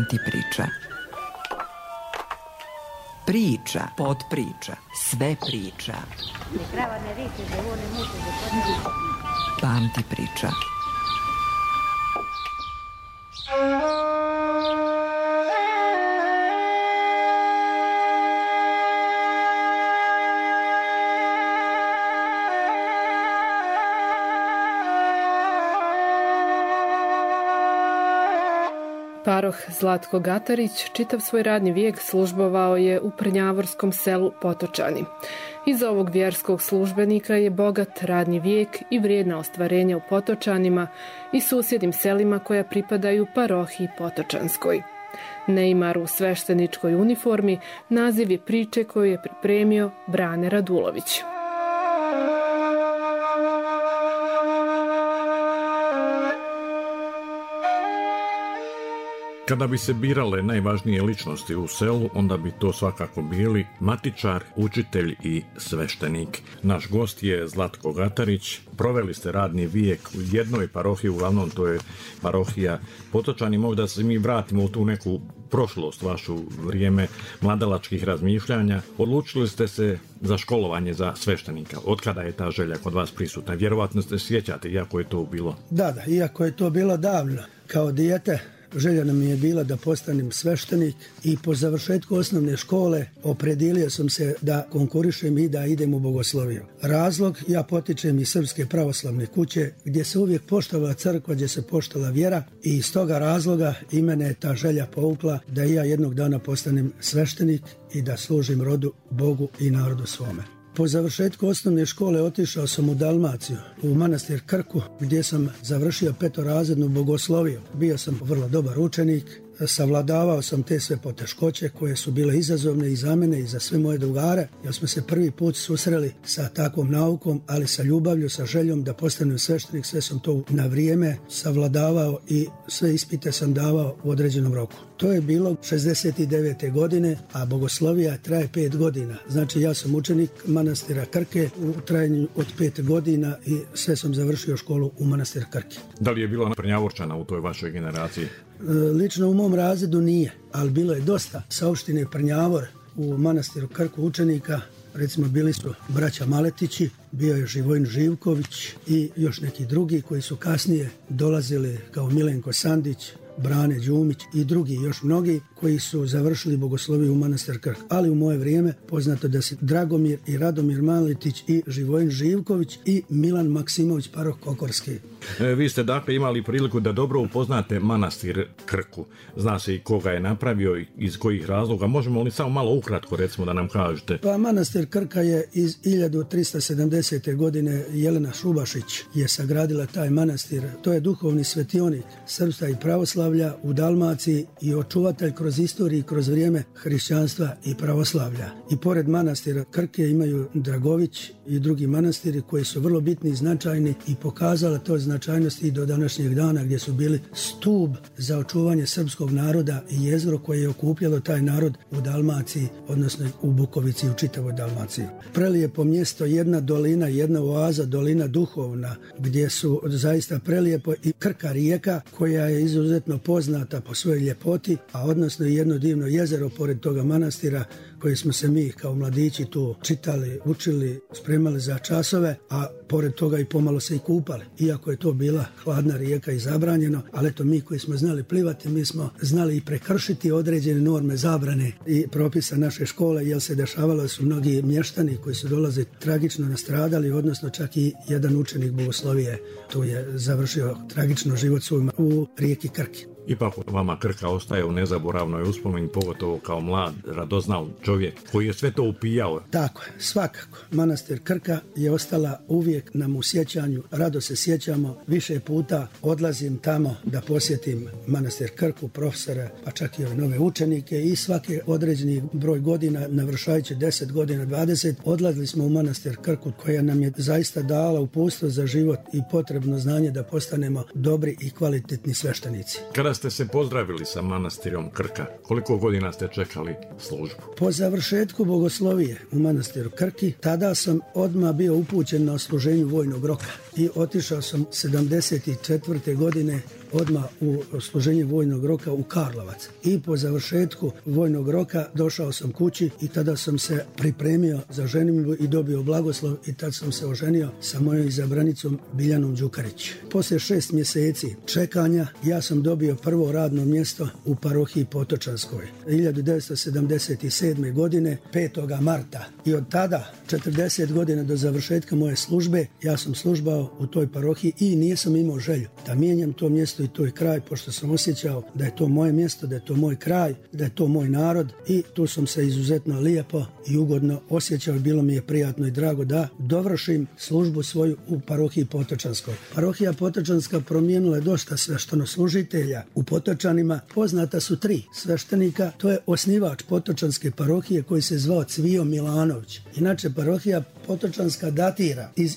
Pamti priča. Priča, potpriča, sve priča. Pamti priča. Paroh Zlatko Gatarić čitav svoj radni vijek službovao je u prnjavorskom selu Potočani. Iza ovog vjerskog službenika je bogat radni vijek i vrijedna ostvarenja u Potočanima i susjednim selima koja pripadaju parohiji Potočanskoj. Neimar u svešteničkoj uniformi naziv je priče koju je pripremio Brane Radulović. Kada bi se birale najvažnije ličnosti u selu, onda bi to svakako bili matičar, učitelj i sveštenik. Naš gost je Zlatko Gatarić. Proveli ste radni vijek u jednoj parohiji, uglavnom to je parohija Potočani. Možda se mi vratimo u tu neku prošlost, vašu vrijeme mladalačkih razmišljanja. Odlučili ste se za školovanje za sveštenika. Od kada je ta želja kod vas prisutna? Vjerovatno ste sjećate, iako je to bilo. Da, iako je to bilo davno. Kao dijete želja nam je bila da postanem sveštenik i po završetku osnovne škole opredijelio sam se da konkurišem i da idem u bogosloviju. Razlog, ja potičem iz Srpske pravoslavne kuće gdje se uvijek poštovala crkva, gdje se poštovala vjera i iz toga razloga i mene je ta želja povukla da i ja jednog dana postanem sveštenik i da služim rodu, Bogu i narodu svome. Po završetku osnovne škole otišao sam u Dalmaciju, u manastir Krku, gdje sam završio petorazrednu bogosloviju. Bio sam vrlo dobar učenik, savladavao sam te sve poteškoće koje su bile izazovne i za mene i za sve moje drugare, jer smo se prvi put susreli sa takvom naukom, ali sa ljubavlju, sa željom da postanem sveštenik. Sve sam to na vrijeme savladavao i sve ispite sam davao u određenom roku. To je bilo 69. godine, a bogoslovija traje 5 godina. Znači ja sam učenik manastira Krke u trajanju od 5 godina i sve sam završio školu u manastir Krke. Da li je bilo Prnjavorčana u toj vašoj generaciji? Lično u mom razredu nije, ali bilo je dosta sa opštine Prnjavor u manastiru Krku učenika. Recimo bili su braća Maletići, bio je Živojin Živković i još neki drugi koji su kasnije dolazili kao Milenko Sandić, Brane Đumić i drugi još mnogi koji su završili bogosloviju u manastir Krk. Ali u moje vrijeme poznato da se Dragomir i Radomir Maletić i Živojin Živković i Milan Maksimović paroh Kokorski. Vi ste dakle imali priliku da dobro upoznate manastir Krku. Zna se i koga je napravio i iz kojih razloga. Možemo li samo malo ukratko recimo da nam kažete? Pa manastir Krka je iz 1370. godine Jelena Šubašić je sagradila taj manastir. To je duhovni svetionik srpstva i pravoslavlja u Dalmaciji i očuvatelj kroz istoriju i kroz vrijeme hrišćanstva i pravoslavlja. I pored manastira Krke imaju Dragović i drugi manastiri koji su vrlo bitni i značajni i pokazala to značajnosti i do današnjeg dana gdje su bili stub za očuvanje srpskog naroda i jezgro koje je okupljalo taj narod u Dalmaciji, odnosno u Bukovici i u čitavoj Dalmaciji. Prelijepo mjesto, jedna dolina, jedna oaza, dolina duhovna, gdje su zaista prelijepo i Krka rijeka koja je izuzetno poznata po svojoj ljepoti, a odnosno i jedno divno jezero pored toga manastira koje smo se mi kao mladići tu čitali, učili, spremali za časove, a pored toga i pomalo se i kupali. Iako je to bila hladna rijeka i zabranjeno, ali eto mi koji smo znali plivati, mi smo znali i prekršiti određene norme zabrane i propisa naše škole, jer se dešavalo da su mnogi mještani koji su dolaze tragično nastradali, odnosno čak i jedan učenik bogoslovije tu je završio tragično život svojima u rijeki Krki. Ipak vama Krka ostaje u nezaboravnoj uspomeni, pogotovo kao mlad, radoznal čovjek koji je sve to upijao. Tako je, svakako. Manastir Krka je ostala uvijek nam u sjećanju, rado se sjećamo. Više puta odlazim tamo da posjetim manastir Krku, profesore, pa čak i ove nove učenike i svaki određeni broj godina, navršajući 10 godina, 20, odlazili smo u manastir Krku koja nam je zaista dala uputstvo za život i potrebno znanje da postanemo dobri i kvalitetni sveštenici. Kada ste se pozdravili sa manastirom Krka, koliko godina ste čekali službu? Po završetku bogoslovije u manastiru Krki, tada sam odmah bio upućen na odsluženju vojnog roka i otišao sam 74. godine odmah u služenje vojnog roka u Karlovac. I po završetku vojnog roka došao sam kući i tada sam se pripremio za ženidbu i dobio blagoslov i tad sam se oženio sa mojom izabranicom Biljanom Đukarić. Poslije 6 mjeseci čekanja ja sam dobio prvo radno mjesto u parohiji Potočanskoj 1977. godine 5. marta. I od tada 40 godina do završetka moje službe ja sam službao u toj parohiji i nisam imao želju da mijenjam to mjesto i to kraj, pošto sam osjećao da je to moje mjesto, da je to moj kraj, da je to moj narod i tu sam se izuzetno lijepo i ugodno osjećao i bilo mi je prijatno i drago da dovršim službu svoju u parohiji Potočanskoj. Parohija Potočanska promijenila je dosta sveštenoslужitelja u Potočanima. Poznata su 3 sveštenika, to je osnivač Potočanske parohije koji se zvao Cvijo Milanović. Inače, parohija Potočanska datira iz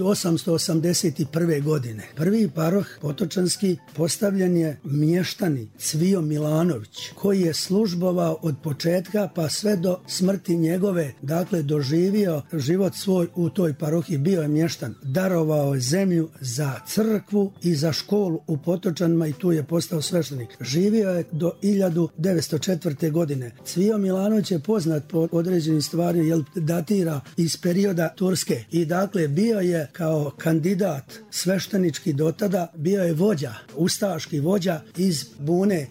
1881. godine. Prvi paroh Potočanski postavljen je mještani Cvijo Milanović, koji je službovao od početka pa sve do smrti njegove, dakle doživio život svoj u toj parohiji, bio je mještan. Darovao je zemlju za crkvu i za školu u Potočanima i tu je postao sveštenik. Živio je do 1904. godine. Cvijo Milanović je poznat po određenim stvarima, jer datira iz perioda Turske i dakle bio je kao kandidat sveštenički do tada, bio je vođa, ustaški vođa iz bune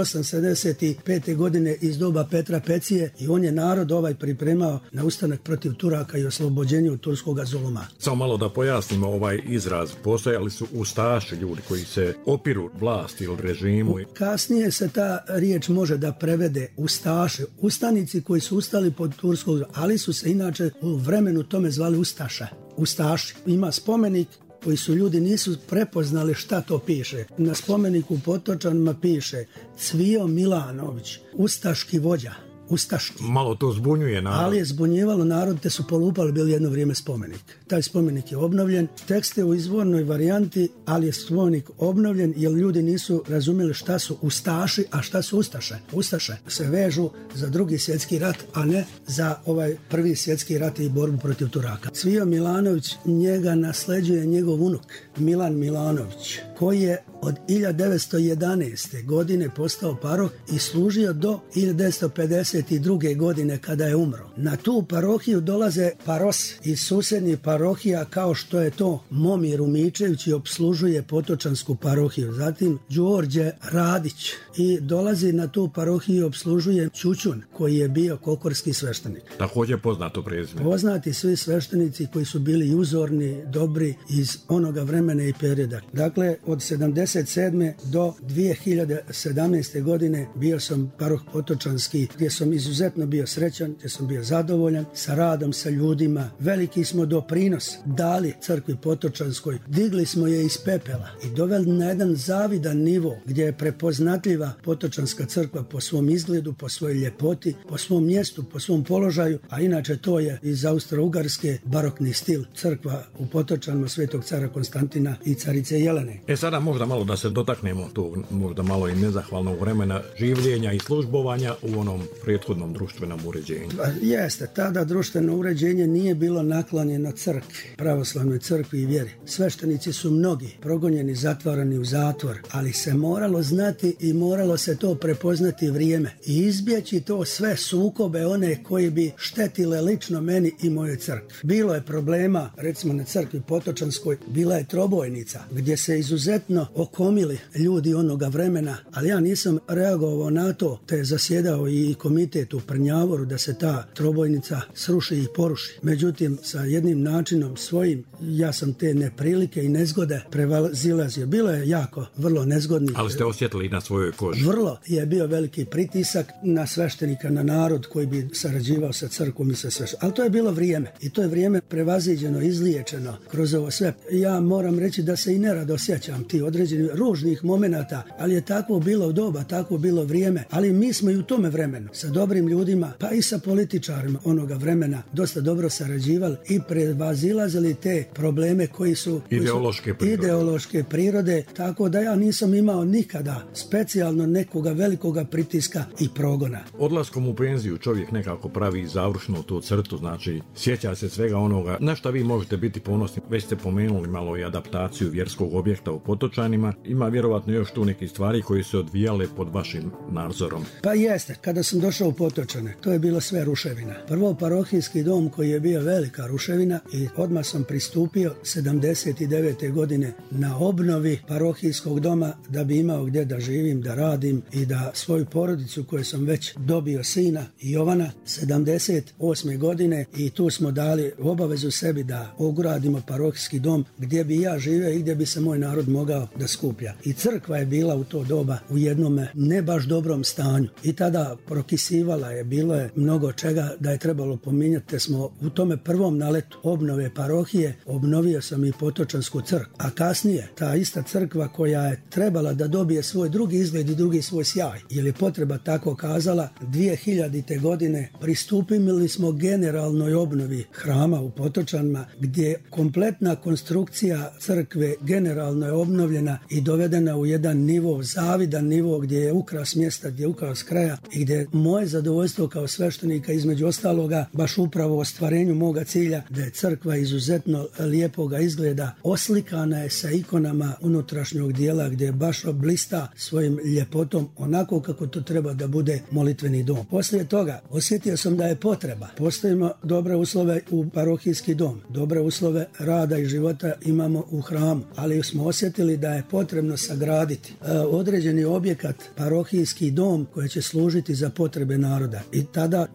1875. godine iz doba Petra Pecije i on je narod pripremao na ustanak protiv Turaka i oslobođenju od turskoga zuluma. Samo malo da pojasnimo ovaj izraz. Postojali su ustaši, ljudi koji se opiru vlasti ili režimu. Kasnije se ta riječ može da prevede ustaše, ustanici koji su ustali pod turskog, ali su se inače u vremenu tome zvali ustaša. Ustaši. Ima spomenik koji su ljudi nisu prepoznali šta to piše. Na spomeniku u Potočanima piše Cvijo Milanović, ustaški vođa. Ustaški. Malo to zbunjuje narod. Ali je zbunjivalo narod, te su polupali bili jedno vrijeme spomenik. Taj spomenik je obnovljen. Tekst je u izvornoj varijanti, ali je spomenik obnovljen jer ljudi nisu razumjeli šta su ustaši, a šta su ustaše. Ustaše se vežu za Drugi svjetski rat, a ne za Prvi svjetski rat i borbu protiv Turaka. Cvijo Milanović, njega nasleđuje njegov unuk Milan Milanović, koji je od 1911. godine postao paroh i služio do 1952. godine kada je umro. Na tu parohiju dolaze parosi iz susjednih parohija kao što je to Momir Umičević i opslužuje Potočansku parohiju. Zatim Đorđe Radić i dolazi na tu parohiju i opslužuje Ćućun koji je bio kokorski sveštenik. Također poznato prezime. Poznati svi sveštenici koji su bili uzorni, dobri iz onoga vremena i perioda. Dakle, od 77. do 2017. godine bio sam paroh Potočanski, gdje sam izuzetno bio srećan, gdje sam bio zadovoljan sa radom, sa ljudima. Veliki smo doprinos dali crkvi Potočanskoj, digli smo je iz pepela i doveli na jedan zavidan nivo gdje je prepoznatljiva Potočanska crkva po svom izgledu, po svojoj ljepoti, po svom mjestu, po svom položaju, a inače to je iz Austro-Ugarske barokni stil crkva u Potočanima Svetog cara Konstantina i carice Jelene. Sada možda malo da se dotaknemo tog možda malo i nezahvalnog vremena življenja i službovanja u onom prethodnom društvenom uređenju. Jeste, tada društveno uređenje nije bilo naklonjeno crkvi, pravoslavnoj crkvi i vjeri. Sveštenici su mnogi progonjeni, zatvarani u zatvor, ali se moralo znati i moralo se to prepoznati vrijeme i izbjeći to sve sukobe one koji bi štetile lično meni i mojoj crkvi. Bilo je problema, recimo na crkvi Potočanskoj, bila je trobojnica gdje se izuzetno okomili ljudi onoga vremena, ali ja nisam reagovao na to, te je zasjedao i komitet u Prnjavoru da se ta trobojnica sruši i poruši. Međutim, sa jednim načinom svojim, ja sam te neprilike i nezgode prevazilazio. Bilo je jako, vrlo nezgodnih. Ali ste osjetili na svojoj koži. Vrlo je bio veliki pritisak na sveštenika, na narod koji bi sarađivao sa crkvom i sa sveštenikom. Ali to je bilo vrijeme i to je vrijeme prevaziđeno, izliječeno kroz ovo sve. Ja moram reći da se i nerado osjećam ti određenih ružnih momenata, ali je tako bilo doba, tako bilo vrijeme, ali mi smo i u tome vremenu sa dobrim ljudima, pa i sa političarima onoga vremena dosta sarađivali i prevazilazili te probleme koji su ideološke prirode, tako da ja nisam imao nikada specijalno nekoga velikoga pritiska i progona. Odlaskom u penziju čovjek nekako pravi završnu tu crtu, znači sjeća se svega onoga na što vi možete biti ponosni. Već ste pomenuli malo i adaptaciju vjerskog objekta u Potočanima. Potočanima. Ima vjerovatno još tu neki stvari koji se odvijale pod vašim nadzorom. Pa jeste, kada sam došao u Potočane, to je bilo sve ruševina. Prvo parohijski dom koji je bio velika ruševina i odmah sam pristupio 79. godine na obnovi parohijskog doma da bi imao gdje da živim, da radim i da svoju porodicu koju sam već dobio sina Jovana 78. godine i tu smo dali obavezu sebi da ogradimo parohijski dom gdje bi ja živio i gdje bi se moj narod mogao da skuplja. I crkva je bila u to doba u jednom ne baš dobrom stanju i tada prokisivala je, bilo je mnogo čega da je trebalo pominjati, te smo u tome prvom naletu obnove parohije obnovio sam i Potočansku crkvu, a kasnije ta ista crkva koja je trebala da dobije svoj drugi izgled i drugi svoj sjaj, jer je potreba tako kazala, 2000. godine pristupili smo generalnoj obnovi hrama u Potočanima gdje kompletna konstrukcija crkve generalno je obnovljena i dovedena u jedan nivo, zavidan nivo gdje je ukras mjesta, gdje je ukras kraja i gdje moje zadovoljstvo kao sveštenika između ostaloga baš upravo ostvarenju moga cilja da je crkva izuzetno lijepoga izgleda, oslikana je sa ikonama unutrašnjog dijela gdje baš blista svojim ljepotom onako kako to treba da bude molitveni dom. Poslije toga osjetio sam da je potreba. Postojimo dobre uslove u parohijski dom, dobre uslove rada i života imamo u hramu, ali smo osjetili da je potrebno sagraditi određeni objekat, parohijski dom koji će služiti za potrebe naroda. I tada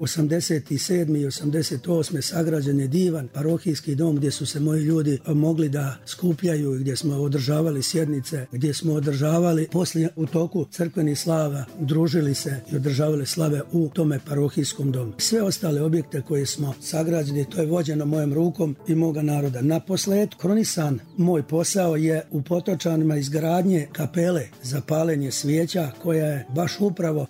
87. i 88. sagrađen je divan parohijski dom gdje su se moji ljudi mogli da skupljaju, gdje smo održavali sjednice, gdje smo održavali poslije u toku crkvenih slava, družili se i održavali slave u tome parohijskom domu. Sve ostale objekte koje smo sagrađeni, to je vođeno mojom rukom i moga naroda. Na posledku kronisan moj posao je u Potočanima izgradnje kapele za paljenje svijeća koja je baš upravo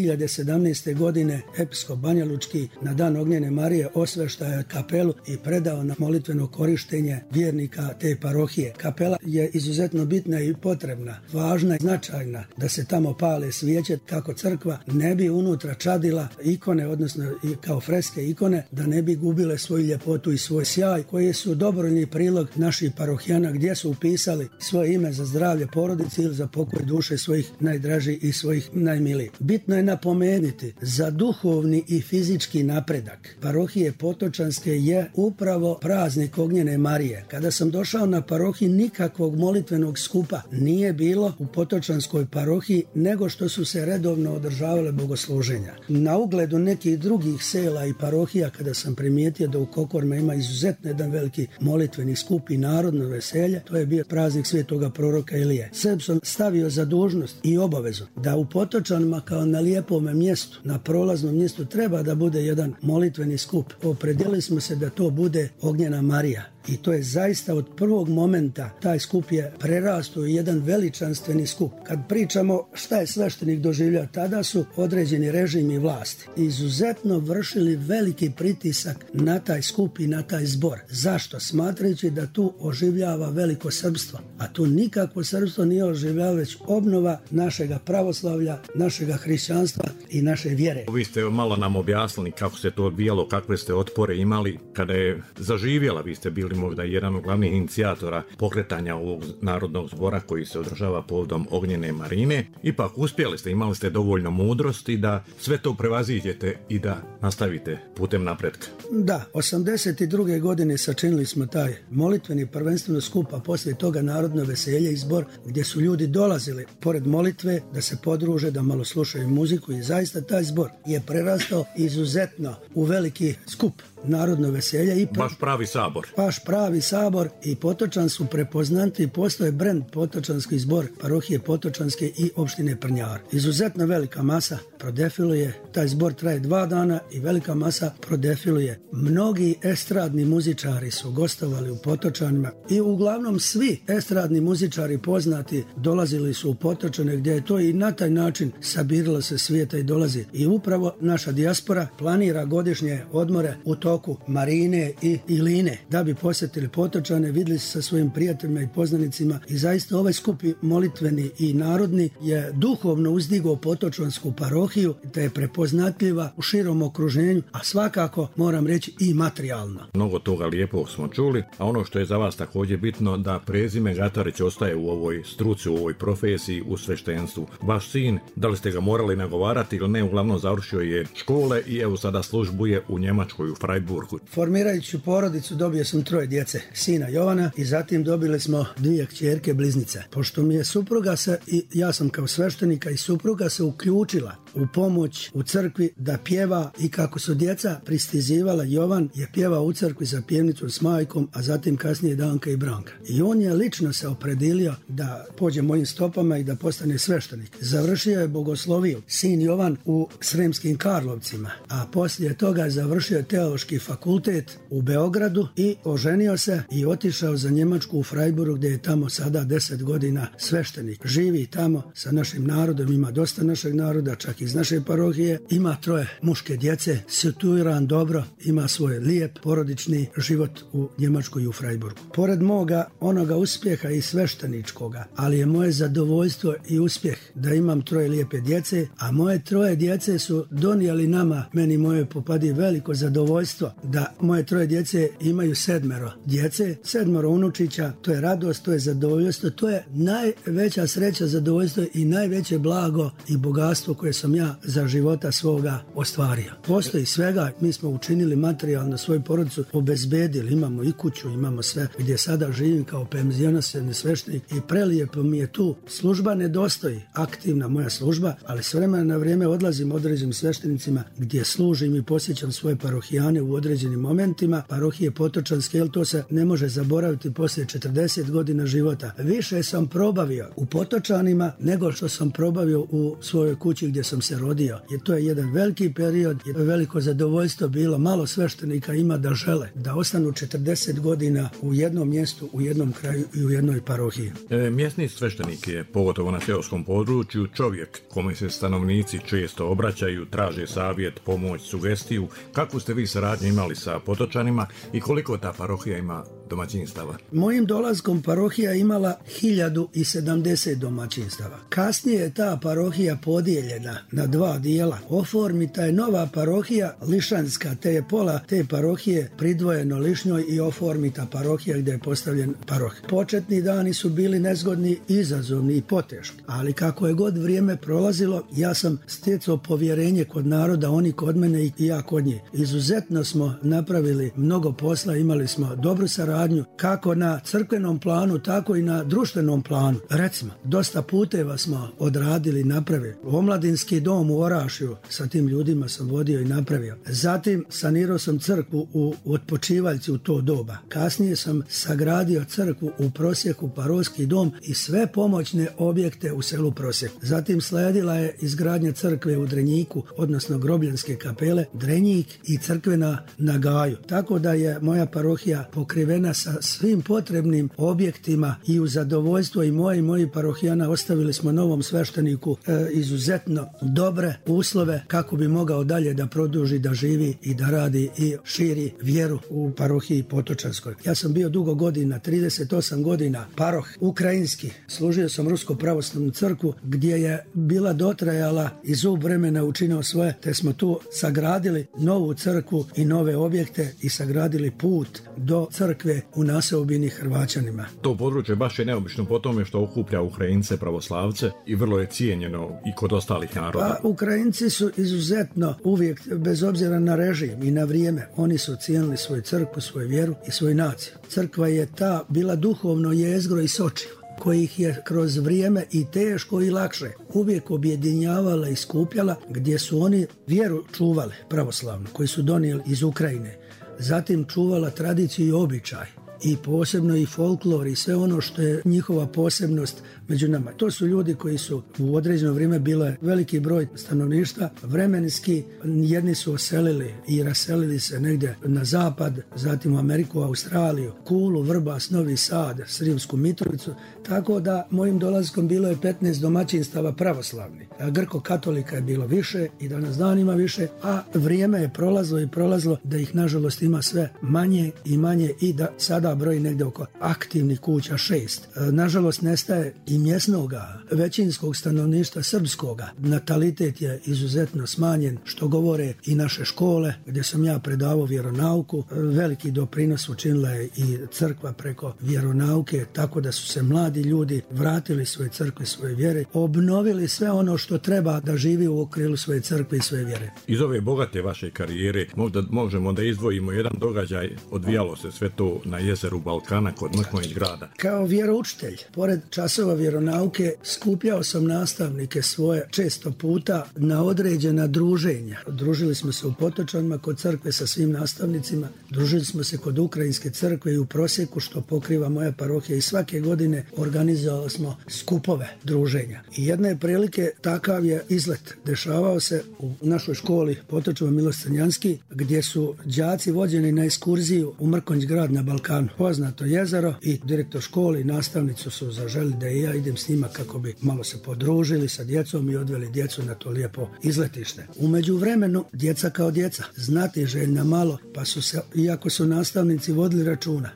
2017. godine episkop Banjalučki na dan Ognjene Marije osveštaja kapelu i predao na molitveno korištenje vjernika te parohije. Kapela je izuzetno bitna i potrebna, važna i značajna da se tamo pale svijeće kako crkva ne bi unutra čadila ikone, odnosno i kao freske ikone, da ne bi gubile svoju ljepotu i svoj sjaj koji su dobrovoljni prilog naših parohijana gdje su upisali svoje ime za zdravlje porodice ili za pokoj duše svojih najdražih i svojih najmilijih. Bitno je napomenuti za duhovni i fizički napredak parohije Potočanske je upravo praznik Ognjene Marije. Kada sam došao na parohiji nikakvog molitvenog skupa nije bilo u Potočanskoj parohiji nego što su se redovno održavale bogosluženja. Na ugledu nekih drugih sela i parohija kada sam primijetio da u Kokorima ima izuzetno jedan veliki molitveni skup i narodno veselje, to je bio praznik svetoga proroka Ilije. Sebi sam stavio za dužnost i obavezu da u Potočanima kao na lijepome mjestu, na prolaznom mjestu treba da bude jedan molitveni skup. Opredjelili smo se da to bude Ognjena Marija. I to je zaista od prvog momenta taj skup je prerastao u jedan veličanstveni skup. Kad pričamo šta je sveštenik doživljao, tada su određeni režimi vlasti izuzetno vršili veliki pritisak na taj skup i na taj zbor. Zašto? Smatrajući da tu oživljava veliko srpstvo. A tu nikakvo srpstvo nije oživljava, već obnova našega pravoslavlja, našega hrišćanstva i naše vjere. Vi ste malo nam objasnili kako se to odvijalo, kakve ste otpore imali kada je zaživjela. Vi ste bili možda jedan od glavnih inicijatora pokretanja ovog narodnog zbora koji se održava povodom Ognjene Marine. Ipak uspjeli ste, imali ste dovoljno mudrosti da sve to prevaziđete i da nastavite putem napretka. Da, 82. godine sačinili smo taj molitveni prvenstveno skup, a poslije toga narodno veselje i zbor gdje su ljudi dolazili pored molitve da se podruže, da malo slušaju muziku i zaista taj zbor je prerastao izuzetno u veliki skup. Narodno veselje. Baš pravi sabor. Baš pravi sabor i Potočan su prepoznati, postoje brend Potočanski zbor parohije Potočanske i opštine Prnjar. Izuzetno velika masa prodefiluje, taj zbor traje 2 dana i velika masa prodefiluje. Mnogi estradni muzičari su gostovali u Potočanima i uglavnom svi estradni muzičari poznati dolazili su u Potočane gdje je to i na taj način sabiralo se svijeta i dolazi. I upravo naša dijaspora planira godišnje odmore u toku Marine i Iline da bi posjetili Potočane, vidjeli se sa svojim prijateljima i poznanicima i zaista ovaj skup molitveni i narodni je duhovno uzdigao Potočansku parohiju parohiju, da je prepoznatljiva u širom okruženju, a svakako moram reći i materijalno. Mnogo toga lijepog smo čuli, a ono što je za vas također bitno da prezime Gatarić ostaje u ovoj struci, u ovoj profesiji, u sveštenstvu. Vaš sin, da li ste ga morali nagovarati ili ne, uglavnom završio je škole i evo sada službuje u Njemačkoj, u Freiburgu. Formirajući porodicu dobio sam 3 djece, sina Jovana i zatim dobili smo 2 kćerke bliznice. Pošto mi je supruga i ja sam kao sveštenika i supruga se uključila u pomoć u crkvi da pjeva i kako su djeca pristizivala, Jovan je pjevao u crkvi za pjevnicom s majkom, a zatim kasnije Danka i Branka. I on je lično se opredelio da pođe mojim stopama i da postane sveštenik. Završio je bogosloviju sin Jovan u Sremskim Karlovcima, a poslije toga završio je teološki fakultet u Beogradu i oženio se i otišao za Njemačku u Freiburg, gdje je tamo sada 10 godina sveštenik. Živi tamo sa našim narodom, ima dosta našeg naroda, čak iz naše parohije, ima 3 muške djece, situiran dobro, ima svoj lijep porodični život u Njemačkoj i u Freiburgu. Pored moga onoga uspjeha i svešteničkoga, ali je moje zadovoljstvo i uspjeh da imam 3 lijepe djece, a moje 3 djece su donijeli nama, meni moje popadi veliko zadovoljstvo da moje 3 djece imaju 7 djece, 7 unučića, to je radost, to je zadovoljstvo, to je najveća sreća, zadovoljstvo i najveće blago i bogatstvo koje sam ja za života svoga ostvario. Postoji svega, mi smo učinili materijalno svoju porodicu, obezbedili, imamo i kuću, imamo sve, gdje sada živim kao penzionisani sveštenik i prelijepo mi je tu. Služba nedostoji, aktivna moja služba, ali s vremena na vrijeme odlazim određenim sveštenicima gdje služim i posjećam svoje parohijane u određenim momentima, parohije Potočanske, jer to se ne može zaboraviti poslije 40 godina života. Više sam probavio u Potočanima nego što sam probavio u svojoj kući gdje sam se rodio. Jer to je jedan veliki period, je veliko zadovoljstvo bilo, malo sveštenika ima da žele da ostanu 40 godina u jednom mjestu, u jednom kraju i u jednoj parohiji. Mjesni sveštenik je, pogotovo na seoskom području, čovjek kome se stanovnici često obraćaju, traže savjet, pomoć, sugestiju. Kakvu ste vi saradnju imali sa Potočanima i koliko ta parohija ima domaćinstava? Mojim dolaskom parohija imala 1070 domaćinstava. Kasnije je ta parohija podijeljena na 2 dijela. Oformita je nova parohija Lišanska, te je pola te parohije pridvojeno Lišnjoj i oformita parohija gdje je postavljen paroh. Početni dani su bili nezgodni, izazovni i poteški, ali kako je god vrijeme prolazilo, ja sam stjecao povjerenje kod naroda, oni kod mene i ja kod njih. Izuzetno smo napravili mnogo posla, imali smo dobru saradnju kako na crkvenom planu, tako i na društvenom planu. Recimo, dosta puteva smo odradili, napravili. Omladinski dom u Orašju, sa tim ljudima sam vodio i napravio. Zatim sanirao sam crkvu u Otpočivaljci u to doba. Kasnije sam sagradio crkvu u Prosjeku, parohijski dom i sve pomoćne objekte u selu Prosjek. Zatim sledila je izgradnja crkve u Drenjiku, odnosno grobljanske kapele Drenjik i crkvena na Gaju. Tako da je moja parohija pokrivena sa svim potrebnim objektima i u zadovoljstvo i moji parohijana ostavili smo novom svešteniku izuzetno dobre uslove kako bi mogao dalje da produži, da živi i da radi i širi vjeru u parohiji Potočanskoj. Ja sam bio dugo godina, 38 godina, paroh ukrajinski. Služio sam Rusko pravoslavnu crkvu gdje je bila dotrajala i zub vremena učinio svoje, te smo tu sagradili novu crkvu i nove objekte i sagradili put do crkve u naseobini Hrvaćanima. To područje baš je neobično po tome što okuplja Ukrajince pravoslavce i vrlo je cijenjeno i kod ostalih naroda. Pa Ukrajinci su izuzetno uvijek, bez obzira na režim i na vrijeme, oni su cijenili svoju crkvu, svoju vjeru i svoju naciju. Crkva je ta bila duhovno jezgro i sočivo, kojih je kroz vrijeme i teško i lakše uvijek objedinjavala i skupljala, gdje su oni vjeru čuvali pravoslavnu, koju su donijeli iz Ukrajine. Zatim čuvala tradiciju i običaj i posebno i folklor i sve ono što je njihova posebnost među nama. To su ljudi koji su u određeno vrijeme bile veliki broj stanovništva, vremenski jedni su oselili i raselili se negdje na zapad, zatim u Ameriku, Australiju, Kulu, Vrbas, Novi Sad, Sremsku Mitrovicu, tako da mojim dolaskom bilo je 15 domaćinstava pravoslavni. Grko-katolika je bilo više i danas dan ima više, a vrijeme je prolazilo da ih nažalost ima sve manje i manje i da sada država broji negdje oko aktivnih kuća 6. Nažalost, nestaje i mjesnoga, većinskog stanovništva srpskoga. Natalitet je izuzetno smanjen, što govore i naše škole, gdje sam ja predavao vjeronauku. Veliki doprinos učinila je i crkva preko vjeronauke, tako da su se mladi ljudi vratili svoje crkve, svoje vjere, obnovili sve ono što treba da živi u okrilu svoje crkve i svoje vjere. Iz ove bogate vaše karijere možemo da izdvojimo jedan događaj, odvijalo se sve to na jezeru Balkana kod Mrkonjić grada. Kao vjeroučitelj, pored časova vjeronauke, skupljao sam nastavnike svoje često puta na određena druženja. Družili smo se u Potočanima kod crkve sa svim nastavnicima, družili smo se kod Ukrajinske crkve i u Prosjeku, što pokriva moja parohija, i svake godine organizovali smo skupove druženja. I jedne prilike takav je izlet dešavao se u našoj školi Potočeva Miloš Crnjanski, gdje su đaci vođeni na ekskurziju u Mrkonjić grad na Balkanu, poznato jezero, i direktor škole i nastavnicu su zaželi da i ja idem s njima kako bi malo se podružili sa djecom i odveli djecu na to lijepo izletište. U međuvremenu, djeca kao djeca, znatiželjna malo, pa su se, iako su nastavnici vodili računa,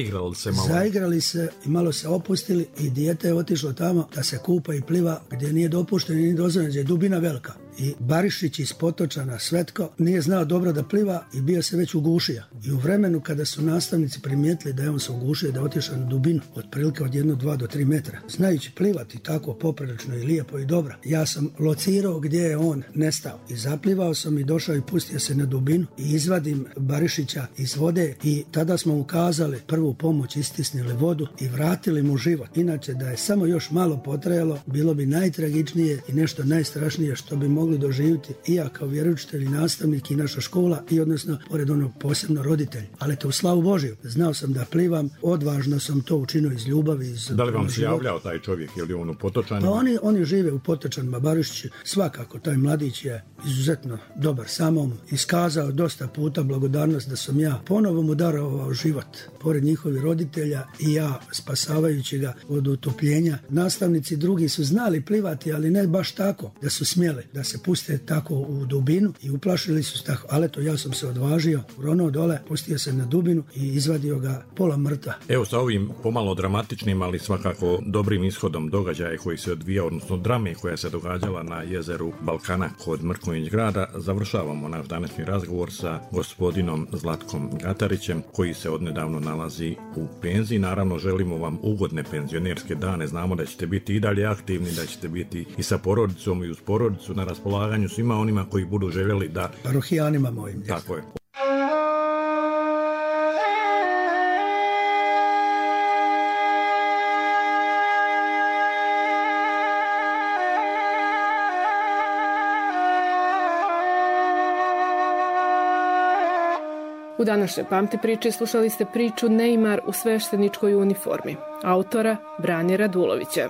zaigrali se i malo se opustili, i dijete je otišlo tamo da se kupa i pliva gdje nije dopušteno ni dozvoljeno, gdje je dubina velika. I Barišić iz Potočana, Svetko, nije znao dobro da pliva i bio se već ugušio. I u vremenu kada su nastavnici primijetili da je on se ugušio, da je otišao na dubinu, otprilike od 1, 2 do 3 metra, znajući plivati tako poprilično i lijepo i dobro, ja sam locirao gdje je on nestao. I zaplivao sam i došao i pustio se na dubinu i izvadim Barišića iz vode, i tada smo mu kazali prvu pomoć, istisnili vodu i vratili mu život. Inače, da je samo još malo potrajalo, bilo bi najtragičnije i nešto najstrašnije što bi mogli doživjeti i ja kao vjeroučitelj i nastavnik i naša škola, i odnosno pored onog posebno roditelj. Ali to u slavu Božiju. Znao sam da plivam, odvažno sam to učinio iz ljubavi. Da li vam se javljao taj čovjek, je li on u Potočanima? Pa oni žive u Potočanima, Barišić. Svakako, taj mladić je izuzetno dobar samom, iskazao dosta puta blagodarnost da sam ja ponovo mu darovao život pored njihovih roditelja i ja spasavajući ga od utopljenja. Nastavnici drugi su znali plivati, ali ne baš tako da su smjeli da se puste tako u dubinu, i uplašili su se tako, ali to ja sam se odvažio, uronuo dole, pustio se na dubinu i izvadio ga pola mrtva. Evo, sa ovim pomalo dramatičnim, ali svakako dobrim ishodom događaja koji se odvija, odnosno drame koja se događala na jezeru Balkana kod Mrkonjić grada, završavamo naš današnji razgovor sa gospodinom Zlatkom Gatarićem, koji se odnedavno nalazi u penziji. Naravno, želimo vam ugodne penzionerske dane, znamo da ćete biti i dalje aktivni, da ćete biti i sa porodicom i uz porodicu na raspolaganju svima onima koji budu željeli da... Parohijanima mojim. Tako je. U današnjoj Pamti priči slušali ste priču Neymar u svešteničkoj uniformi, autora Branje Radulovića.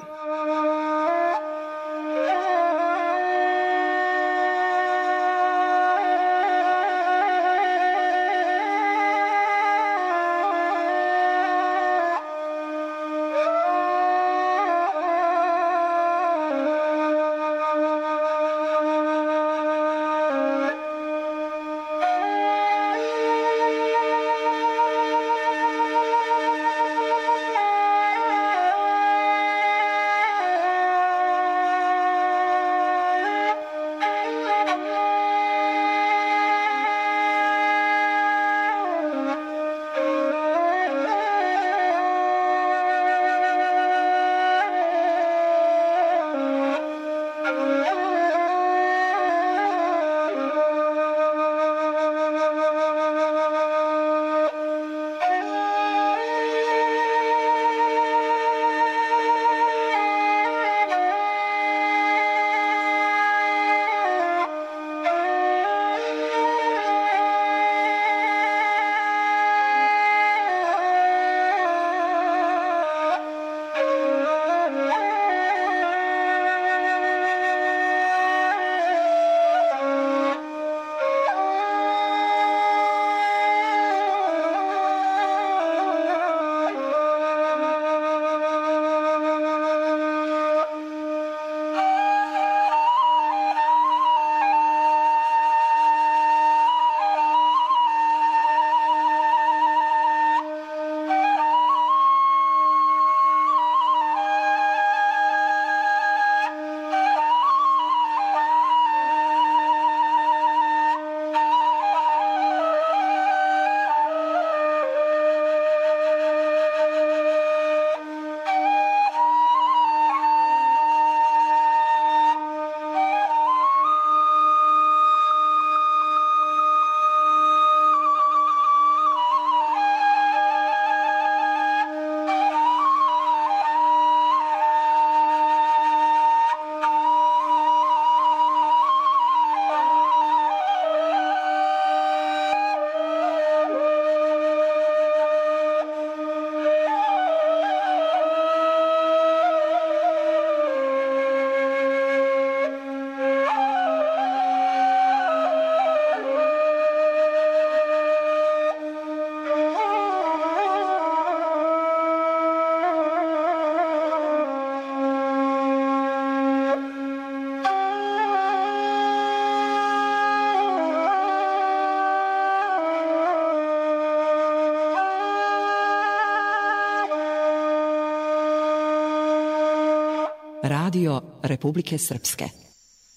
Radio Republike Srpske.